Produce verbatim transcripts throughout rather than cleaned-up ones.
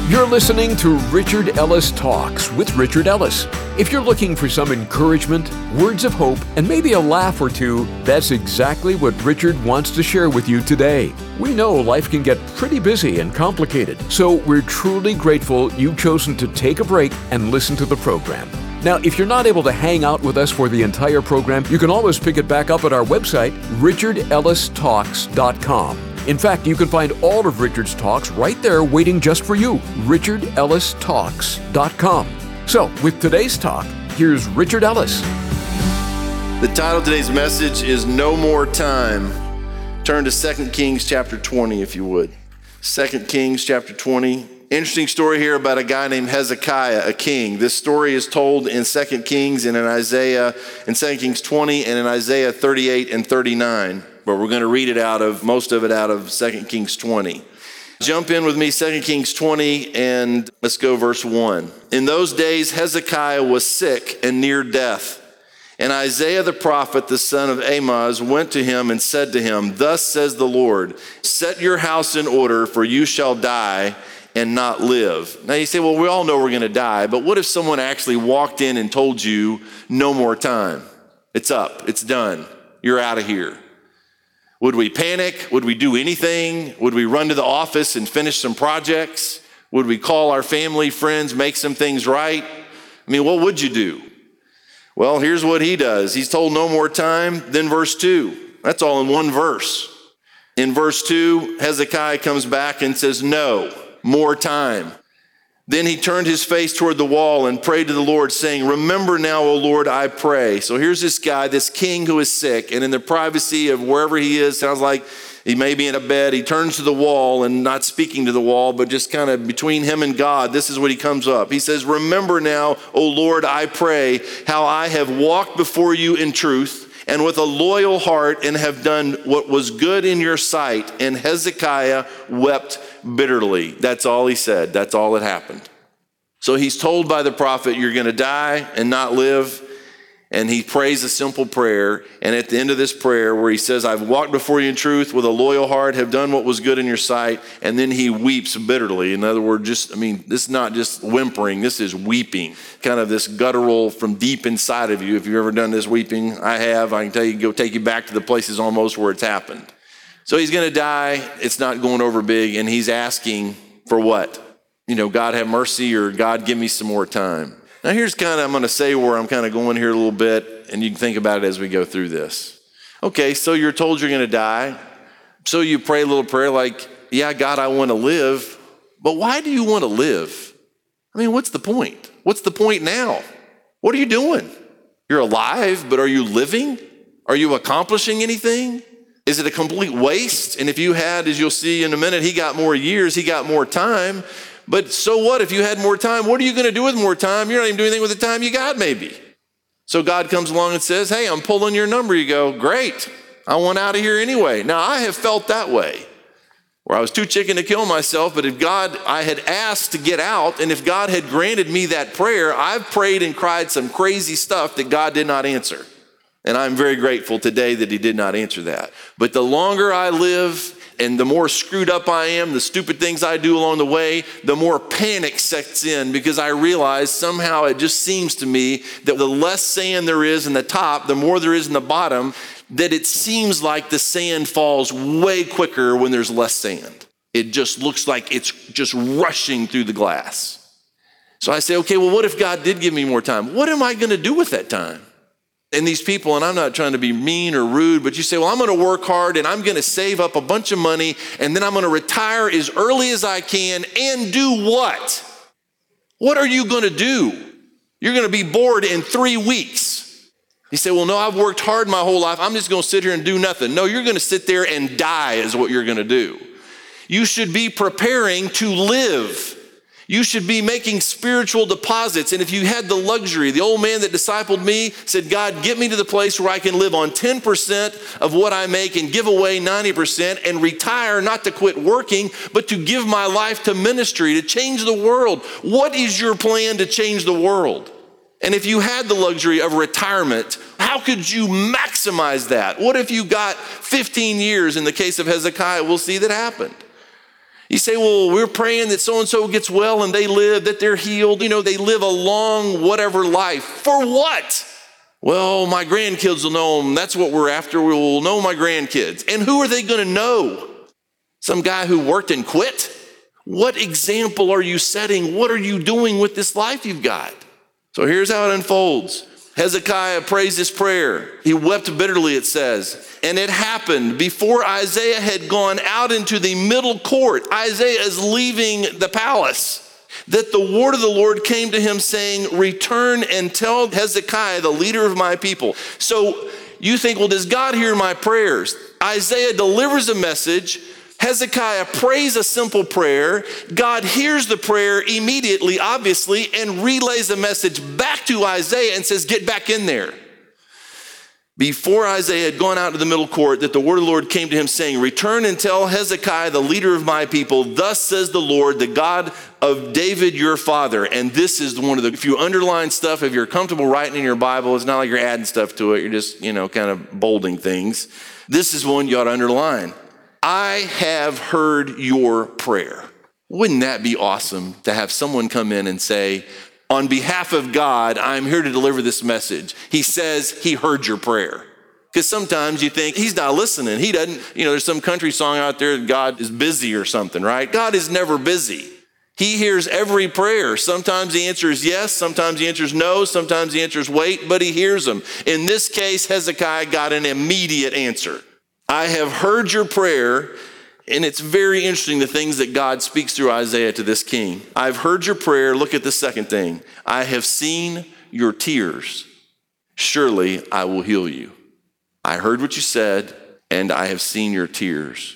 You're listening to Richard Ellis Talks with Richard Ellis. If you're looking for some encouragement, words of hope, and maybe a laugh or two, that's exactly what Richard wants to share with you today. We know life can get pretty busy and complicated, so we're truly grateful you've chosen to take a break and listen to the program. Now, if you're not able to hang out with us for the entire program, you can always pick it back up at our website, richard ellis talks dot com. In fact, you can find all of Richard's talks right there waiting just for you, richard ellis talks dot com. So, with today's talk, here's Richard Ellis. The title of today's message is No More Time. Turn to Second Kings chapter twenty, if you would. Second Kings chapter twenty. Interesting story here about a guy named Hezekiah, a king. This story is told in Second Kings and in Isaiah, in Second Kings twenty and in Isaiah thirty-eight and thirty-nine. But we're going to read it out of, most of it out of Second Kings twenty. Jump in with me, Second Kings twenty, and let's go verse one. In those days, Hezekiah was sick and near death. And Isaiah the prophet, the son of Amoz, went to him and said to him, Thus says the Lord, set your house in order, for you shall die and not live. Now you say, well, we all know we're going to die, but what if someone actually walked in and told you, no more time? It's up, it's done, you're out of here. Would we panic? Would we do anything? Would we run to the office and finish some projects? Would we call our family, friends, make some things right? I mean, what would you do? Well, here's what he does. He's told no more time. Then verse two. That's all in one verse. In verse two, Hezekiah comes back and says, no, more time. Then he turned his face toward the wall and prayed to the Lord, saying, Remember now, O Lord, I pray. So here's this guy, this king who is sick, and in the privacy of wherever he is, sounds like he may be in a bed, he turns to the wall and not speaking to the wall, but just kind of between him and God, this is what he comes up. He says, Remember now, O Lord, I pray, how I have walked before you in truth and with a loyal heart, and have done what was good in your sight. And Hezekiah wept bitterly. That's all he said. That's all that happened. So he's told by the prophet, you're going to die and not live. And he prays a simple prayer. And at the end of this prayer, where he says, I've walked before you in truth with a loyal heart, have done what was good in your sight. And then he weeps bitterly. In other words, just, I mean, this is not just whimpering, this is weeping. Kind of this guttural from deep inside of you. If you've ever done this weeping, I have. I can tell you, go take you back to the places almost where it's happened. So he's going to die. It's not going over big. And he's asking for what? You know, God have mercy, or God give me some more time. Now here's kind of, I'm going to say where I'm kind of going here a little bit, and you can think about it as we go through this. Okay, so you're told you're going to die. So you pray a little prayer like, yeah, God, I want to live. But why do you want to live? I mean, what's the point? What's the point now? What are you doing? You're alive, but are you living? Are you accomplishing anything? Is it a complete waste? And if you had, as you'll see in a minute, he got more years, he got more time. But so what if you had more time? What are you going to do with more time? You're not even doing anything with the time you got, maybe. So God comes along and says, hey, I'm pulling your number. You go, great. I want out of here anyway. Now, I have felt that way, where I was too chicken to kill myself. But if God, I had asked to get out, and if God had granted me that prayer, I've prayed and cried some crazy stuff that God did not answer. And I'm very grateful today that he did not answer that. But the longer I live, and the more screwed up I am, the stupid things I do along the way, the more panic sets in, because I realize somehow it just seems to me that the less sand there is in the top, the more there is in the bottom, that it seems like the sand falls way quicker when there's less sand. It just looks like it's just rushing through the glass. So I say, okay, well, what if God did give me more time? What am I going to do with that time? And these people, and I'm not trying to be mean or rude, but you say, well, I'm going to work hard and I'm going to save up a bunch of money and then I'm going to retire as early as I can and do what? What are you going to do? You're going to be bored in three weeks. You say, well, no, I've worked hard my whole life. I'm just going to sit here and do nothing. No, you're going to sit there and die is what you're going to do. You should be preparing to live. You should be making spiritual deposits. And if you had the luxury, the old man that discipled me said, God, get me to the place where I can live on ten percent of what I make and give away ninety percent and retire, not to quit working, but to give my life to ministry, to change the world. What is your plan to change the world? And if you had the luxury of retirement, how could you maximize that? What if you got fifteen years in the case of Hezekiah? We'll see that happened. You say, well, we're praying that so-and-so gets well and they live, that they're healed. You know, they live a long whatever life. For what? Well, my grandkids will know them. That's what we're after. We will know my grandkids. And who are they going to know? Some guy who worked and quit? What example are you setting? What are you doing with this life you've got? So here's how it unfolds. Hezekiah prays this prayer. He wept bitterly, it says. And it happened before Isaiah had gone out into the middle court. Isaiah is leaving the palace. That the word of the Lord came to him saying, return and tell Hezekiah, the leader of my people. So you think, well, does God hear my prayers? Isaiah delivers a message. Hezekiah prays a simple prayer. God hears the prayer immediately, obviously, and relays the message back to Isaiah and says, get back in there. Before Isaiah had gone out to the middle court, that the word of the Lord came to him saying, return and tell Hezekiah, the leader of my people, thus says the Lord, the God of David, your father. And this is one of the, if you underline stuff, if you're comfortable writing in your Bible, it's not like you're adding stuff to it. You're just, you know, kind of bolding things. This is one you ought to underline. I have heard your prayer. Wouldn't that be awesome to have someone come in and say, on behalf of God, I'm here to deliver this message. He says he heard your prayer. Because sometimes you think he's not listening. He doesn't, you know, there's some country song out there, God is busy or something, right? God is never busy. He hears every prayer. Sometimes the answer is yes, sometimes the answer is no, sometimes the answer is wait, but he hears them. In this case, Hezekiah got an immediate answer. I have heard your prayer, and it's very interesting the things that God speaks through Isaiah to this king. I've heard your prayer. Look at the second thing. I have seen your tears. Surely I will heal you. I heard what you said, and I have seen your tears.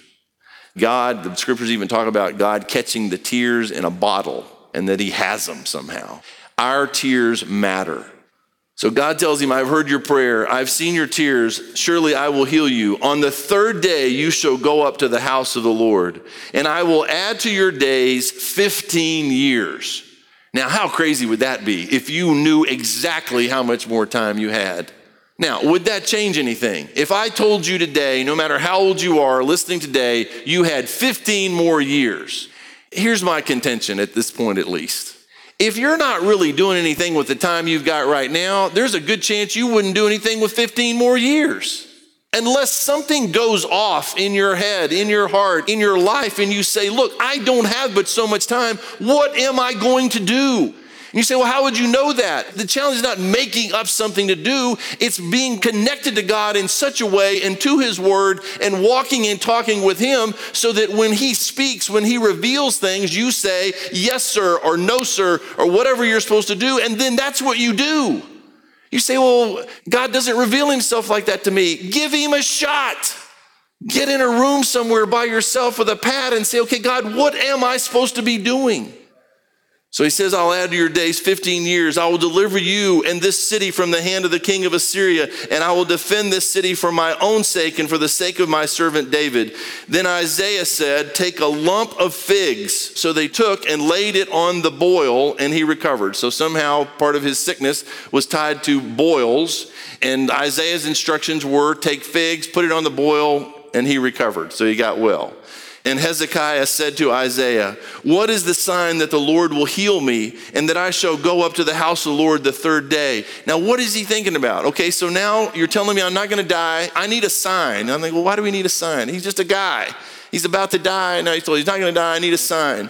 God, the scriptures even talk about God catching the tears in a bottle and that he has them somehow. Our tears matter. So God tells him, I've heard your prayer. I've seen your tears. Surely I will heal you. On the third day, you shall go up to the house of the Lord, and I will add to your days fifteen years. Now, how crazy would that be if you knew exactly how much more time you had? Now, would that change anything? If I told you today, no matter how old you are, listening today, you had fifteen more years. Here's my contention at this point, at least. If you're not really doing anything with the time you've got right now, there's a good chance you wouldn't do anything with fifteen more years. Unless something goes off in your head, in your heart, in your life, and you say, look, I don't have but so much time. What am I going to do? And you say, well, how would you know that? The challenge is not making up something to do. It's being connected to God in such a way and to his word and walking and talking with him so that when he speaks, when he reveals things, you say, yes, sir, or no, sir, or whatever you're supposed to do. And then that's what you do. You say, well, God doesn't reveal himself like that to me. Give him a shot. Get in a room somewhere by yourself with a pad and say, okay, God, what am I supposed to be doing? So he says, I'll add to your days fifteen years. I will deliver you and this city from the hand of the king of Assyria, and I will defend this city for my own sake and for the sake of my servant David. Then Isaiah said, take a lump of figs. So they took and laid it on the boil, and he recovered. So somehow part of his sickness was tied to boils, and Isaiah's instructions were, take figs, put it on the boil, and he recovered. So he got well. And Hezekiah said to Isaiah, what is the sign that the Lord will heal me and that I shall go up to the house of the Lord the third day? Now, what is he thinking about? Okay, so now you're telling me I'm not going to die. I need a sign. I'm like, well, why do we need a sign? He's just a guy. He's about to die. Now he's told he's not going to die. I need a sign.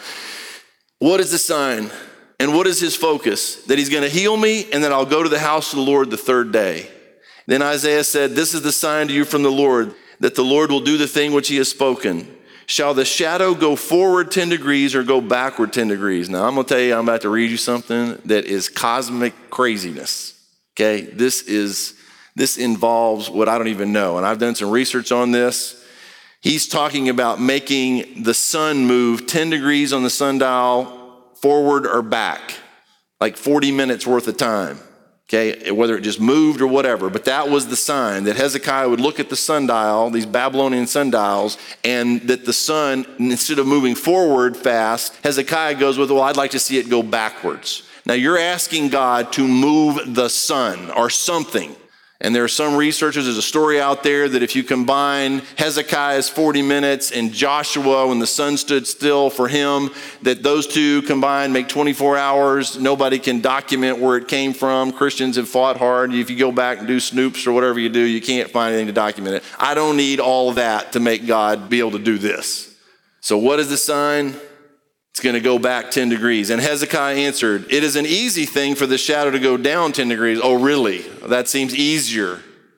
What is the sign? And what is his focus? That he's going to heal me and that I'll go to the house of the Lord the third day. Then Isaiah said, this is the sign to you from the Lord, that the Lord will do the thing which he has spoken. Shall the shadow go forward ten degrees or go backward ten degrees? Now, I'm going to tell you, I'm about to read you something that is cosmic craziness, okay? This is, this involves what I don't even know, and I've done some research on this. He's talking about making the sun move ten degrees on the sundial forward or back, like forty minutes worth of time. Okay, whether it just moved or whatever, but that was the sign that Hezekiah would look at the sundial, these Babylonian sundials, and that the sun, instead of moving forward fast, Hezekiah goes with, well, I'd like to see it go backwards. Now you're asking God to move the sun or something. And there are some researchers, there's a story out there that if you combine Hezekiah's forty minutes and Joshua when the sun stood still for him, that those two combined make twenty-four hours. Nobody can document where it came from. Christians have fought hard. If you go back and do snoops or whatever you do, you can't find anything to document it. I don't need all of that to make God be able to do this. So what is the sign? It's going to go back ten degrees. And Hezekiah answered, it is an easy thing for the shadow to go down ten degrees. Oh, really? That seems easier.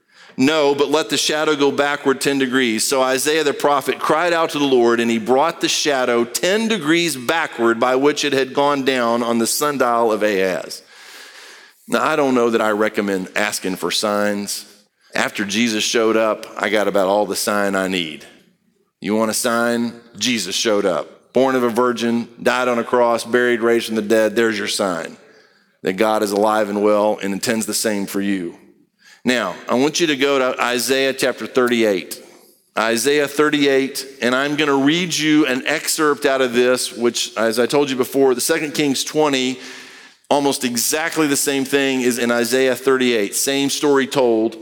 No, but let the shadow go backward ten degrees. So Isaiah the prophet cried out to the Lord, and he brought the shadow ten degrees backward by which it had gone down on the sundial of Ahaz. Now, I don't know that I recommend asking for signs. After Jesus showed up, I got about all the sign I need. You want a sign? Jesus showed up. Born of a virgin, died on a cross, buried, raised from the dead. There's your sign that God is alive and well and intends the same for you. Now, I want you to go to Isaiah chapter thirty-eight. Isaiah thirty-eight, and I'm going to read you an excerpt out of this, which, as I told you before, the Second Kings twenty, almost exactly the same thing is in Isaiah thirty-eight. Same story told.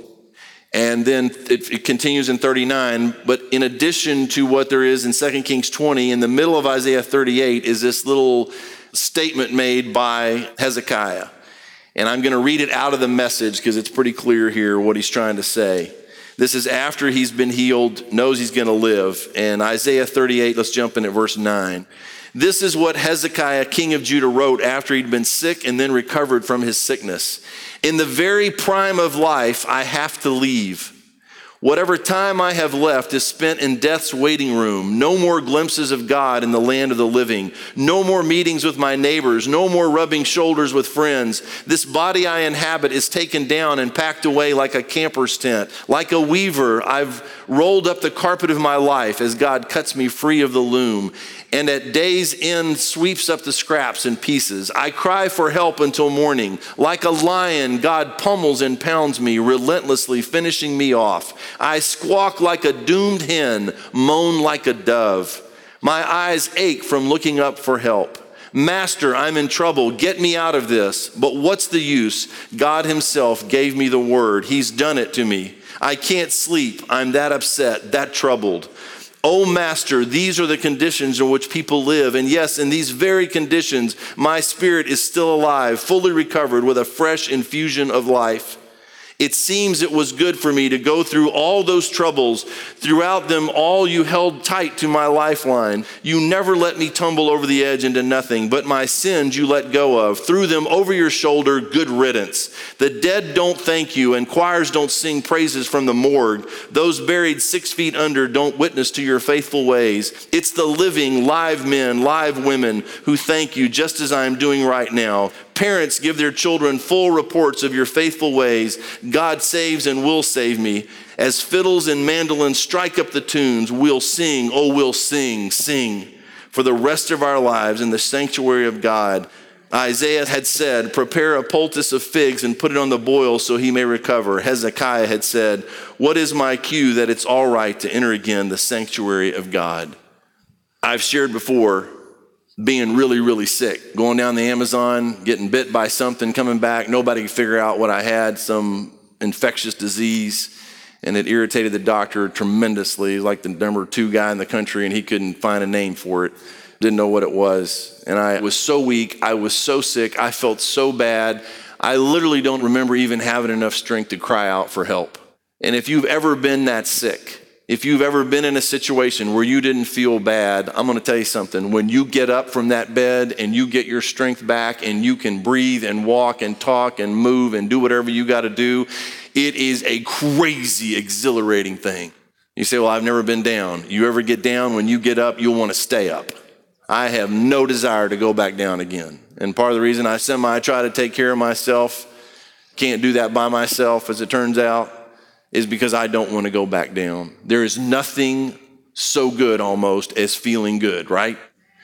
And then it, it continues in thirty-nine, but in addition to what there is in Second Kings twenty, in the middle of Isaiah thirty-eight is this little statement made by Hezekiah. And I'm going to read it out of the Message because it's pretty clear here what he's trying to say. This is after he's been healed, knows he's going to live. And Isaiah thirty-eight, let's jump in at verse nine. This is what Hezekiah, king of Judah, wrote after he'd been sick and then recovered from his sickness. In the very prime of life, I have to leave. Whatever time I have left is spent in death's waiting room. No more glimpses of God in the land of the living. No more meetings with my neighbors. No more rubbing shoulders with friends. This body I inhabit is taken down and packed away like a camper's tent. Like a weaver, I've rolled up the carpet of my life as God cuts me free of the loom, and at day's end sweeps up the scraps and pieces. I cry for help until morning. Like a lion, God pummels and pounds me, relentlessly finishing me off. I squawk like a doomed hen, moan like a dove. My eyes ache from looking up for help. Master, I'm in trouble. Get me out of this. But what's the use? God himself gave me the word. He's done it to me. I can't sleep. I'm that upset, that troubled. Oh, Master, these are the conditions in which people live. And yes, in these very conditions, my spirit is still alive, fully recovered with a fresh infusion of life. It seems it was good for me to go through all those troubles. Throughout them all, you held tight to my lifeline. You never let me tumble over the edge into nothing, but my sins you let go of. Threw them over your shoulder, good riddance. The dead don't thank you, and choirs don't sing praises from the morgue. Those buried six feet under don't witness to your faithful ways. It's the living, live men, live women who thank you just as I'm doing right now. Parents give their children full reports of your faithful ways. God saves and will save me. As fiddles and mandolins strike up the tunes, we'll sing, oh, we'll sing, sing for the rest of our lives in the sanctuary of God. Isaiah had said, prepare a poultice of figs and put it on the boil so he may recover. Hezekiah had said, what is my cue that it's all right to enter again the sanctuary of God? I've shared before being really, really sick, going down the Amazon, getting bit by something, coming back. Nobody could figure out what I had, some infectious disease, and it irritated the doctor tremendously, like the number two guy in the country, and he couldn't find a name for it, didn't know what it was. And I was so weak, I was so sick, I felt so bad. I literally don't remember even having enough strength to cry out for help. And if you've ever been that sick, if you've ever been in a situation where you didn't feel bad, I'm going to tell you something. When you get up from that bed and you get your strength back and you can breathe and walk and talk and move and do whatever you got to do, it is a crazy, exhilarating thing. You say, well, I've never been down. You ever get down, when you get up, you'll want to stay up. I have no desire to go back down again. And part of the reason I semi try to take care of myself, can't do that by myself, as it turns out, is because I don't want to go back down. There is nothing so good almost as feeling good, right?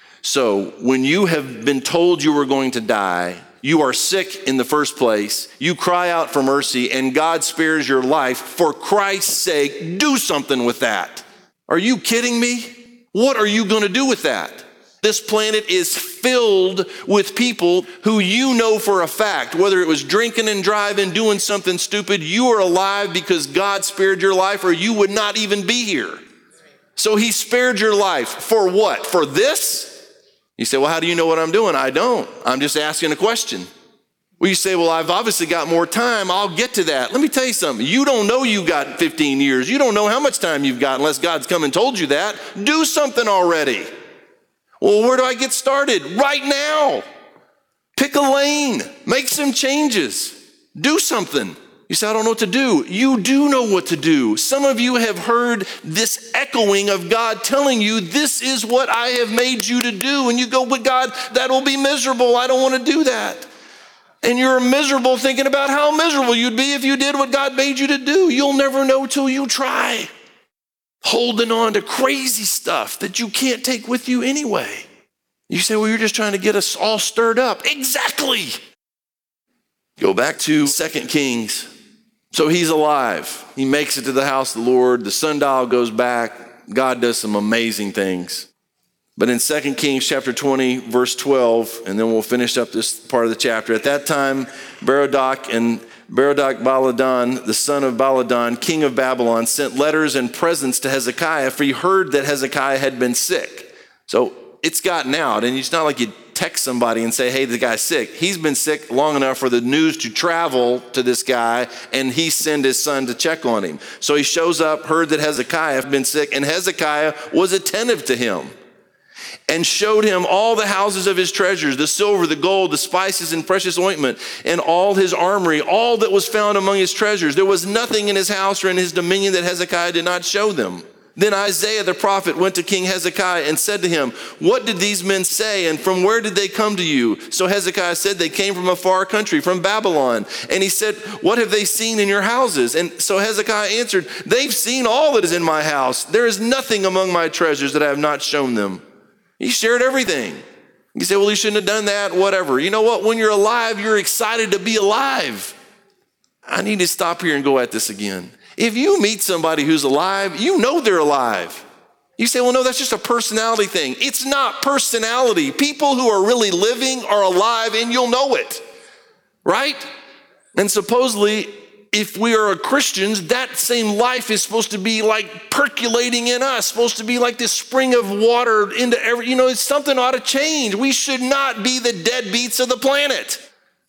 So when you have been told you were going to die, you are sick in the first place, you cry out for mercy, and God spares your life. For Christ's sake, do something with that. Are you kidding me? What are you going to do with that? This planet is filled with people who you know for a fact, whether it was drinking and driving, doing something stupid, you are alive because God spared your life or you would not even be here. So he spared your life for what? For this? You say, well, how do you know what I'm doing? I don't. I'm just asking a question. Well, you say, well, I've obviously got more time. I'll get to that. Let me tell you something. You don't know you got fifteen years. You don't know how much time you've got unless God's come and told you that. Do something already. Well, where do I get started? Right now. Pick a lane. Make some changes. Do something. You say, I don't know what to do. You do know what to do. Some of you have heard this echoing of God telling you, this is what I have made you to do. And you go, but God, that'll be miserable. I don't want to do that. And you're miserable thinking about how miserable you'd be if you did what God made you to do. You'll never know till you try. Holding on to crazy stuff that you can't take with you anyway. You say, well, you're just trying to get us all stirred up. Exactly. Go back to Second Kings. So he's alive. He makes it to the house of the Lord. The sundial goes back. God does some amazing things. But in Second Kings chapter twenty, verse twelve, and then we'll finish up this part of the chapter. At that time, Berodach and Berodach Baladan, the son of Baladan, king of Babylon, sent letters and presents to Hezekiah, for he heard that Hezekiah had been sick. So it's gotten out, and it's not like you text somebody and say, hey, the guy's sick. He's been sick long enough for the news to travel to this guy, and he sent his son to check on him. So he shows up, heard that Hezekiah had been sick, and Hezekiah was attentive to him and showed him all the houses of his treasures, the silver, the gold, the spices and precious ointment, and all his armory, all that was found among his treasures. There was nothing in his house or in his dominion that Hezekiah did not show them. Then Isaiah the prophet went to King Hezekiah and said to him, what did these men say, and from where did they come to you? So Hezekiah said, they came from a far country, from Babylon. And he said, what have they seen in your houses? And so Hezekiah answered, they've seen all that is in my house. There is nothing among my treasures that I have not shown them. He shared everything. You say, well, he shouldn't have done that, whatever. You know what? When you're alive, you're excited to be alive. I need to stop here and go at this again. If you meet somebody who's alive, you know they're alive. You say, well, no, that's just a personality thing. It's not personality. People who are really living are alive, and you'll know it, right? And supposedly, if we are Christians, that same life is supposed to be like percolating in us, supposed to be like this spring of water into every, you know, it's something ought to change. We should not be the deadbeats of the planet.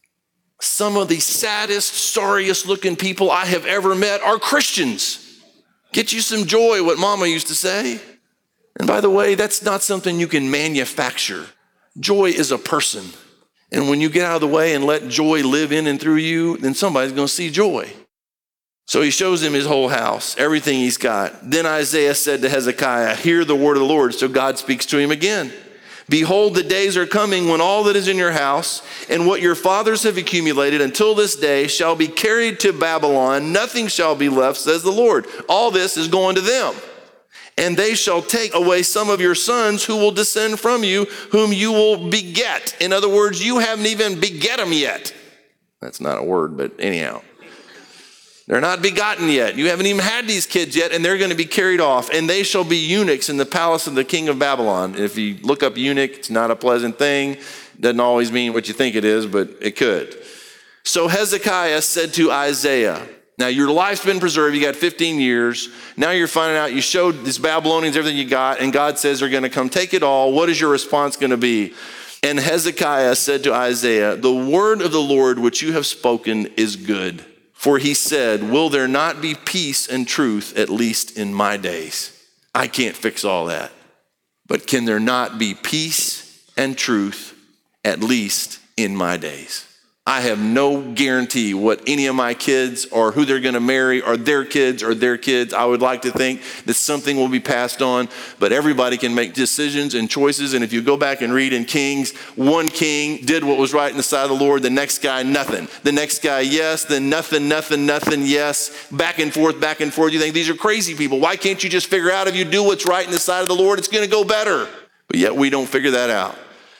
Some of the saddest, sorriest looking people I have ever met are Christians. Get you some joy, what Mama used to say. And by the way, that's not something you can manufacture. Joy is a person. And when you get out of the way and let joy live in and through you, then somebody's going to see joy. So he shows him his whole house, everything he's got. Then Isaiah said to Hezekiah, hear the word of the Lord. So God speaks to him again. Behold, the days are coming when all that is in your house and what your fathers have accumulated until this day shall be carried to Babylon. Nothing shall be left, says the Lord. All this is going to them. And they shall take away some of your sons who will descend from you, whom you will beget. In other words, you haven't even beget them yet. That's not a word, but anyhow. They're not begotten yet. You haven't even had these kids yet, and they're going to be carried off. And they shall be eunuchs in the palace of the king of Babylon. If you look up eunuch, it's not a pleasant thing. Doesn't always mean what you think it is, but it could. So Hezekiah said to Isaiah, now your life's been preserved. You got fifteen years. Now you're finding out you showed these Babylonians everything you got, and God says they're going to come take it all. What is your response going to be? And Hezekiah said to Isaiah, the word of the Lord which you have spoken is good. For he said, will there not be peace and truth, at least in my days? I can't fix all that. But can there not be peace and truth, at least in my days? I have no guarantee what any of my kids or who they're going to marry or their kids or their kids. I would like to think that something will be passed on, but everybody can make decisions and choices. And if you go back and read in Kings, one king did what was right in the sight of the Lord. The next guy, nothing. The next guy, yes. Then nothing, nothing, nothing, yes. Back and forth, back and forth. You think these are crazy people. Why can't you just figure out if you do what's right in the sight of the Lord, it's going to go better? But yet we don't figure that out.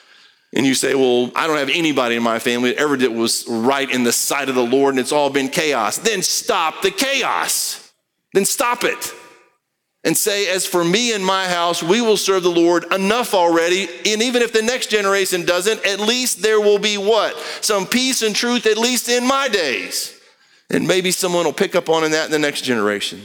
And you say, well, I don't have anybody in my family that ever did what was right in the sight of the Lord, and it's all been chaos. Then stop the chaos. Then stop it. and say, as for me and my house, we will serve the Lord. Enough already. And even if the next generation doesn't, at least there will be what? Some peace and truth, at least in my days. And maybe someone will pick up on that in the next generation.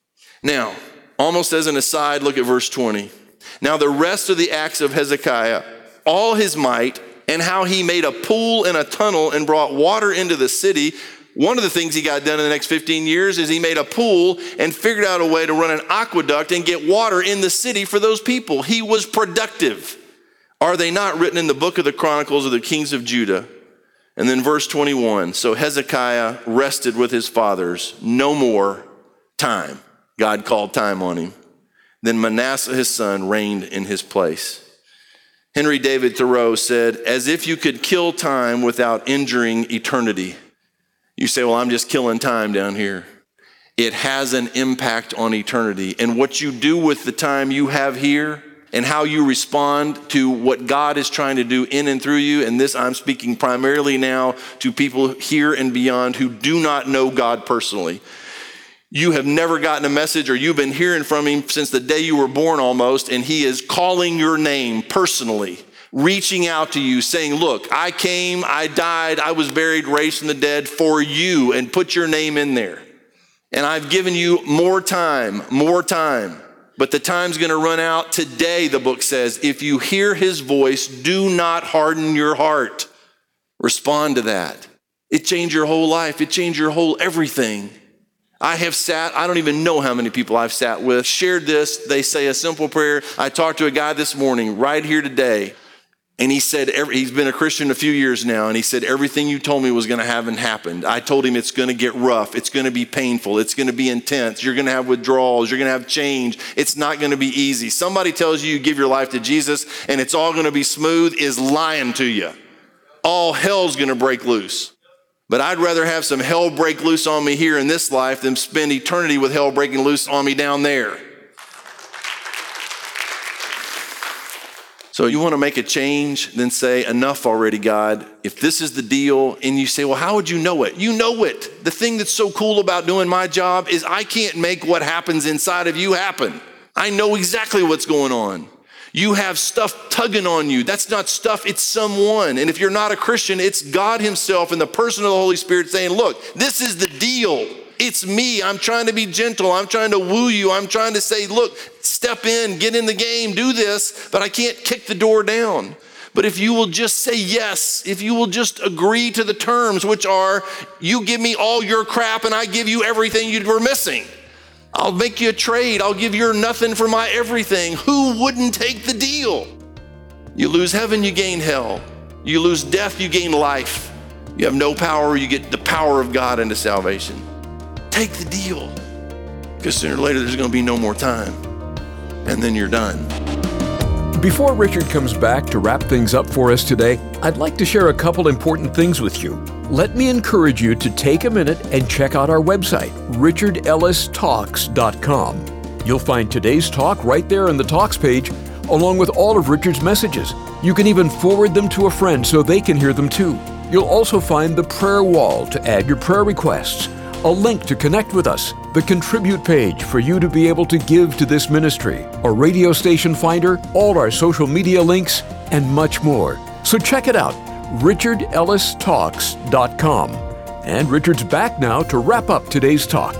Now, almost as an aside, look at verse twenty. Now the rest of the acts of Hezekiah, all his might, and how he made a pool and a tunnel and brought water into the city. One of the things he got done in the next fifteen years is he made a pool and figured out a way to run an aqueduct and get water in the city for those people. He was productive. Are they not written in the book of the Chronicles of the kings of Judah? And then verse twenty-one, so Hezekiah rested with his fathers, no more time. God called time on him. Then Manasseh his son reigned in his place. Henry David Thoreau said, as if you could kill time without injuring eternity. You say, well, I'm just killing time down here. It has an impact on eternity. And what you do with the time you have here and how you respond to what God is trying to do in and through you, and this I'm speaking primarily now to people here and beyond who do not know God personally. You have never gotten a message, or you've been hearing from him since the day you were born almost, and he is calling your name personally, reaching out to you, saying, look, I came, I died, I was buried, raised from the dead for you, and put your name in there. And I've given you more time, more time. But the time's gonna run out today, the book says. If you hear his voice, do not harden your heart. Respond to that. It changed your whole life. It changed your whole everything. I have sat, I don't even know how many people I've sat with, shared this. They say a simple prayer. I talked to a guy this morning right here today, and he said, every, he's been a Christian a few years now, and he said, everything you told me was gonna happen happened. I told him it's gonna get rough, it's gonna be painful, it's gonna be intense, you're gonna have withdrawals, you're gonna have change, it's not gonna be easy. Somebody tells you you give your life to Jesus and it's all gonna be smooth is lying to you. All hell's gonna break loose. But I'd rather have some hell break loose on me here in this life than spend eternity with hell breaking loose on me down there. So you want to make a change, then say, enough already, God. If this is the deal, and you say, well, how would you know it? You know it. The thing that's so cool about doing my job is I can't make what happens inside of you happen. I know exactly what's going on. You have stuff tugging on you. That's not stuff, it's someone. And if you're not a Christian, it's God himself in the person of the Holy Spirit saying, look, this is the deal. It's me. I'm trying to be gentle. I'm trying to woo you. I'm trying to say, look, step in, get in the game, do this, but I can't kick the door down. But if you will just say yes, if you will just agree to the terms, which are, you give me all your crap and I give you everything you were missing. I'll make you a trade. I'll give your nothing for my everything. Who wouldn't take the deal? You lose heaven, you gain hell. You lose death, you gain life. You have no power, you get the power of God into salvation. Take the deal, because sooner or later there's going to be no more time, and then you're done. Before Richard comes back to wrap things up for us today, I'd like to share a couple important things with you. Let me encourage you to take a minute and check out our website, richard ellis talks dot com. You'll find today's talk right there on the Talks page, along with all of Richard's messages. You can even forward them to a friend so they can hear them too. You'll also find the prayer wall to add your prayer requests, a link to connect with us, the contribute page for you to be able to give to this ministry, a radio station finder, all our social media links, and much more. So check it out, richard ellis talks dot com. And Richard's back now to wrap up today's talk.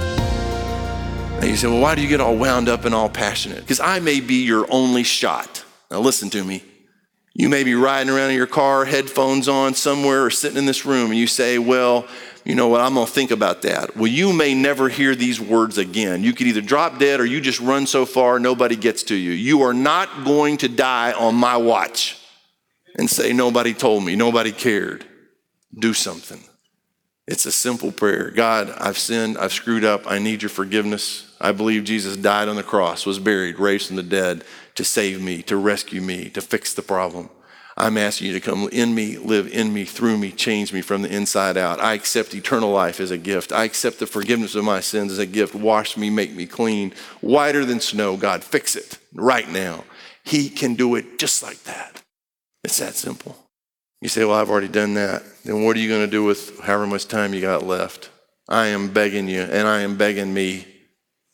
And you say, well, why do you get all wound up and all passionate? Because I may be your only shot. Now listen to me. You may be riding around in your car, headphones on somewhere, or sitting in this room, and you say, well, you know what, I'm going to think about that. Well, you may never hear these words again. You could either drop dead or you just run so far nobody gets to you. You are not going to die on my watch and say, nobody told me, nobody cared. Do something. It's a simple prayer. God, I've sinned, I've screwed up, I need your forgiveness. I believe Jesus died on the cross, was buried, raised from the dead to save me, to rescue me, to fix the problem. I'm asking you to come in me, live in me, through me, change me from the inside out. I accept eternal life as a gift. I accept the forgiveness of my sins as a gift. Wash me, make me clean, whiter than snow. God, fix it right now. He can do it just like that. It's that simple. You say, well, I've already done that. Then what are you going to do with however much time you got left? I am begging you, and I am begging me,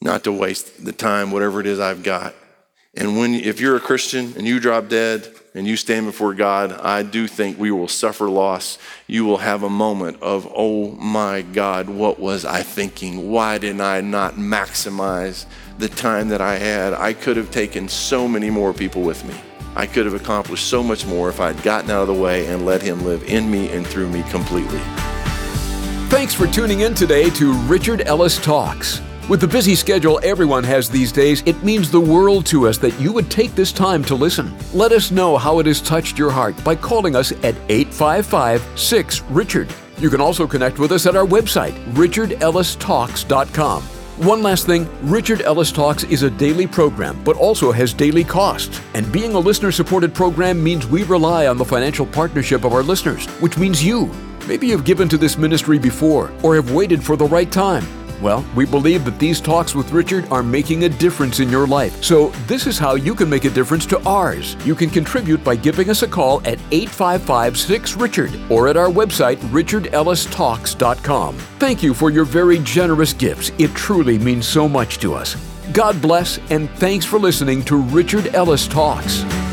not to waste the time, whatever it is I've got. And when, if you're a Christian and you drop dead and you stand before God, I do think we will suffer loss. You will have a moment of, oh my God, what was I thinking? Why didn't I not maximize the time that I had? I could have taken so many more people with me. I could have accomplished so much more if I'd gotten out of the way and let him live in me and through me completely. Thanks for tuning in today to Richard Ellis Talks. With the busy schedule everyone has these days, it means the world to us that you would take this time to listen. Let us know how it has touched your heart by calling us at eight five five, six, Richard. You can also connect with us at our website, richard ellis talks dot com. One last thing, Richard Ellis Talks is a daily program, but also has daily costs. And being a listener-supported program means we rely on the financial partnership of our listeners, which means you. Maybe you've given to this ministry before or have waited for the right time. Well, we believe that these talks with Richard are making a difference in your life. So this is how you can make a difference to ours. You can contribute by giving us a call at eight five five, six, Richard or at our website, richard ellis talks dot com. Thank you for your very generous gifts. It truly means so much to us. God bless, and thanks for listening to Richard Ellis Talks.